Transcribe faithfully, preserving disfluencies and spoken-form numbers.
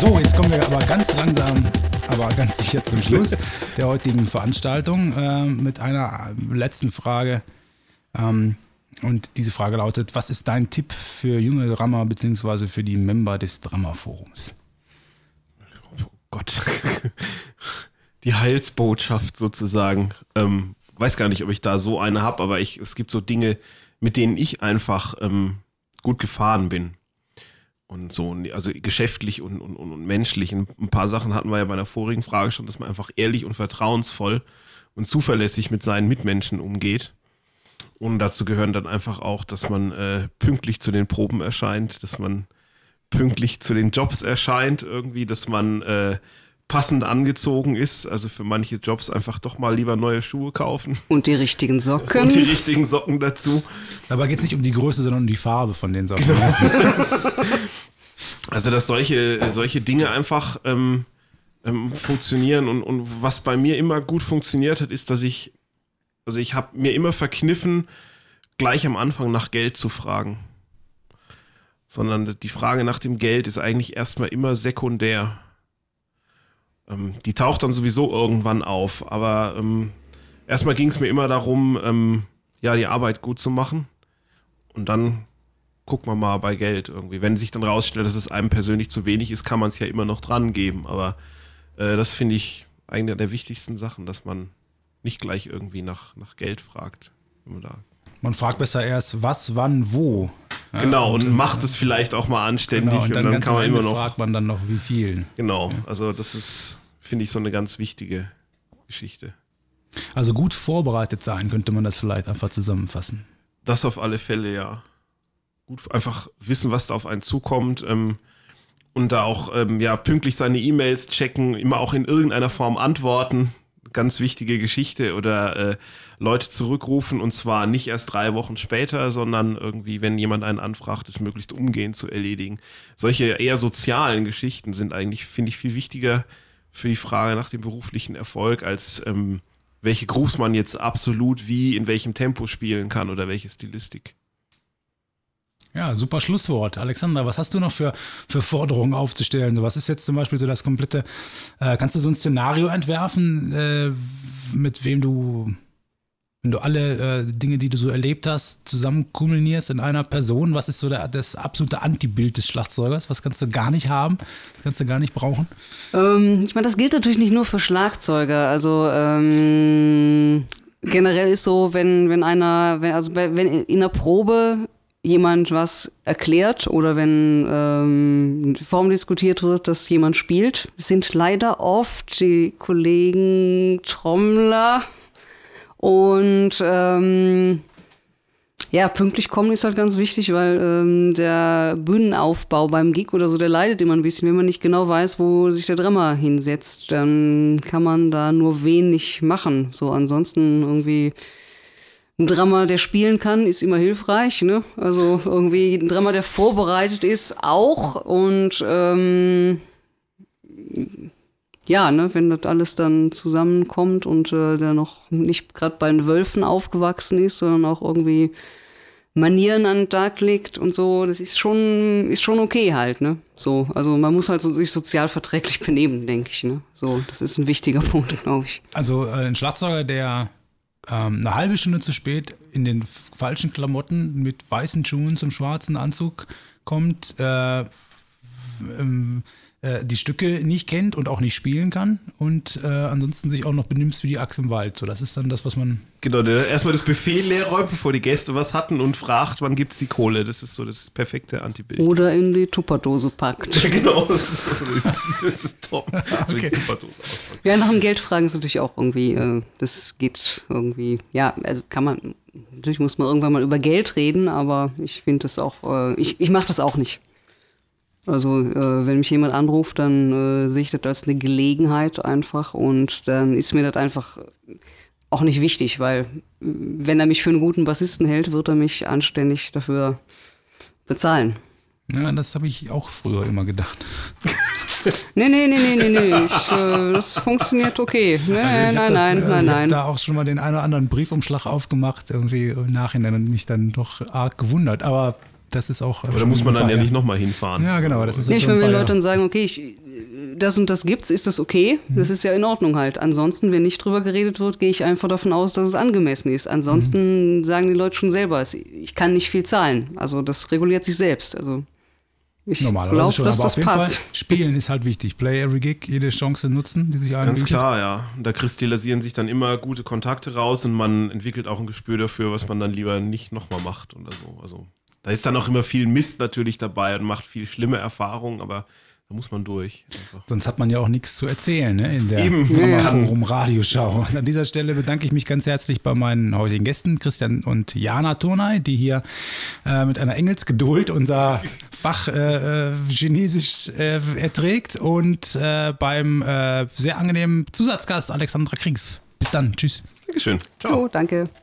So, jetzt kommen wir aber ganz langsam, aber ganz sicher zum Schluss der heutigen Veranstaltung äh, mit einer letzten Frage. Ähm, und diese Frage lautet, was ist dein Tipp für junge Drummer bzw. für die Member des Drummer-Forums? Oh Gott, die Heilsbotschaft sozusagen. Ähm, weiß gar nicht, ob ich da so eine habe, aber ich, es gibt so Dinge, mit denen ich einfach ähm, gut gefahren bin. Und so, also geschäftlich und, und, und menschlich. Ein paar Sachen hatten wir ja bei der vorigen Frage schon, dass man einfach ehrlich und vertrauensvoll und zuverlässig mit seinen Mitmenschen umgeht. Und dazu gehören dann einfach auch, dass man äh, pünktlich zu den Proben erscheint, dass man pünktlich zu den Jobs erscheint, irgendwie, dass man äh, passend angezogen ist. Also für manche Jobs einfach doch mal lieber neue Schuhe kaufen. Und die richtigen Socken. Und die richtigen Socken dazu. Dabei geht es nicht um die Größe, sondern um die Farbe von den Socken. Genau. Also dass solche, solche Dinge einfach ähm, ähm, funktionieren. Und, und was bei mir immer gut funktioniert hat, ist, dass ich, also ich habe mir immer verkniffen, gleich am Anfang nach Geld zu fragen. Sondern die Frage nach dem Geld ist eigentlich erstmal immer sekundär. Ähm, die taucht dann sowieso irgendwann auf, aber ähm, erstmal ging es mir immer darum, ähm, ja, die Arbeit gut zu machen und dann guckt man mal bei Geld irgendwie. Wenn sich dann rausstellt, dass es einem persönlich zu wenig ist, kann man es ja immer noch dran geben, aber äh, das finde ich eine der wichtigsten Sachen, dass man nicht gleich irgendwie nach, nach Geld fragt. Wenn man, da man fragt besser erst, was, wann, wo. Ja, genau, und, und macht es vielleicht auch mal anständig genau, und dann, und dann kann man immer noch. Fragt man dann noch, wie viel. Genau, ja. Also das ist, finde ich, so eine ganz wichtige Geschichte. Also gut vorbereitet sein, könnte man das vielleicht einfach zusammenfassen. Das auf alle Fälle, ja. Gut, einfach wissen, was da auf einen zukommt ähm, und da auch ähm, ja, pünktlich seine E-Mails checken, immer auch in irgendeiner Form antworten. Ganz wichtige Geschichte oder äh, Leute zurückrufen und zwar nicht erst drei Wochen später, sondern irgendwie, wenn jemand einen anfragt, es möglichst umgehend zu erledigen. Solche eher sozialen Geschichten sind eigentlich, finde ich, viel wichtiger für die Frage nach dem beruflichen Erfolg, als ähm, welche Grooves man jetzt absolut wie in welchem Tempo spielen kann oder welche Stilistik. Ja, super Schlusswort. Alexander, was hast du noch für, für Forderungen aufzustellen? Was ist jetzt zum Beispiel so das komplette, äh, kannst du so ein Szenario entwerfen, äh, mit wem du, wenn du alle äh, Dinge, die du so erlebt hast, zusammen kulminierst in einer Person? Was ist so der, das absolute Antibild des Schlagzeugers? Was kannst du gar nicht haben? Was kannst du gar nicht brauchen? Ähm, ich meine, das gilt natürlich nicht nur für Schlagzeuger. Also ähm, generell ist so, wenn, wenn einer, wenn, also wenn in einer Probe jemand was erklärt oder wenn ähm, Form diskutiert wird, dass jemand spielt, sind leider oft die Kollegen Trommler und ähm, ja, pünktlich kommen ist halt ganz wichtig, weil ähm, der Bühnenaufbau beim Gig oder so, der leidet immer ein bisschen. Wenn man nicht genau weiß, wo sich der Drummer hinsetzt, dann kann man da nur wenig machen. So ansonsten irgendwie ein Drummer, der spielen kann, ist immer hilfreich, ne? Also irgendwie ein Drummer, der vorbereitet ist, auch. Und ähm, ja, ne, wenn das alles dann zusammenkommt und äh, der noch nicht gerade bei den Wölfen aufgewachsen ist, sondern auch irgendwie Manieren an den Tag legt und so, das ist schon, ist schon okay halt, ne? So, also man muss halt so sich sozial verträglich benehmen, denke ich, ne? So, das ist ein wichtiger Punkt, glaube ich. Also äh, ein Schlagzeuger, der ähm, eine halbe Stunde zu spät in den f- falschen Klamotten mit weißen Schuhen zum schwarzen Anzug kommt, äh, f- ähm, äh, die Stücke nicht kennt und auch nicht spielen kann und äh, ansonsten sich auch noch benimmt wie die Axt im Wald. So, das ist dann das, was man... Genau, der erstmal das Buffet leer räumt, bevor die Gäste was hatten und fragt, wann gibt's die Kohle. Das ist so das perfekte Antibild. Oder in die Tupperdose packt. Ja, genau, das ist, das ist, das ist top. So Okay. die Tupperdose auspacken. Ja, nach dem Geld fragen ist natürlich auch irgendwie, äh, das geht irgendwie, ja, also kann man, natürlich muss man irgendwann mal über Geld reden, aber ich finde das auch, äh, ich, ich mache das auch nicht. Also äh, wenn mich jemand anruft, dann äh, sehe ich das als eine Gelegenheit einfach und dann ist mir das einfach auch nicht wichtig, weil wenn er mich für einen guten Bassisten hält, wird er mich anständig dafür bezahlen. Ja, das habe ich auch früher immer gedacht. Nee, nee, nee, nee, nee, nee. Ich, äh, das funktioniert okay. Nee, Also ich hab nein, das, nein, äh, nein, ich habe nein. da auch schon mal den einen oder anderen Briefumschlag aufgemacht, irgendwie im Nachhinein und mich dann doch arg gewundert. Aber das ist auch. Aber da muss man dann ja nicht nochmal hinfahren. Ja, genau. Das ist ja, ich will den Leuten dann sagen, okay, ich, das und das gibt's, ist das okay? Mhm. Das ist ja in Ordnung halt. Ansonsten, wenn nicht drüber geredet wird, gehe ich einfach davon aus, dass es angemessen ist. Ansonsten mhm. sagen die Leute schon selber, ich kann nicht viel zahlen. Also das reguliert sich selbst. Also ich Normalerweise schon, dass aber das auf jeden passt. Fall spielen ist halt wichtig. Play every gig, jede Chance nutzen, die sich Ganz anbietet. klar, ja. Da kristallisieren sich dann immer gute Kontakte raus und man entwickelt auch ein Gespür dafür, was man dann lieber nicht nochmal macht oder so. Also da ist dann auch immer viel Mist natürlich dabei und macht viel schlimme Erfahrungen, aber da muss man durch. Einfach. Sonst hat man ja auch nichts zu erzählen, ne? In der Eben. Kammerforum Radioschau. Und an dieser Stelle bedanke ich mich ganz herzlich bei meinen heutigen Gästen, Christian und Jana Turnay, die hier äh, mit einer Engelsgeduld unser Fach äh, äh, Chinesisch äh, erträgt und äh, beim äh, sehr angenehmen Zusatzgast Alexandra Kriegs. Bis dann. Tschüss. Dankeschön. Ciao. Oh, danke.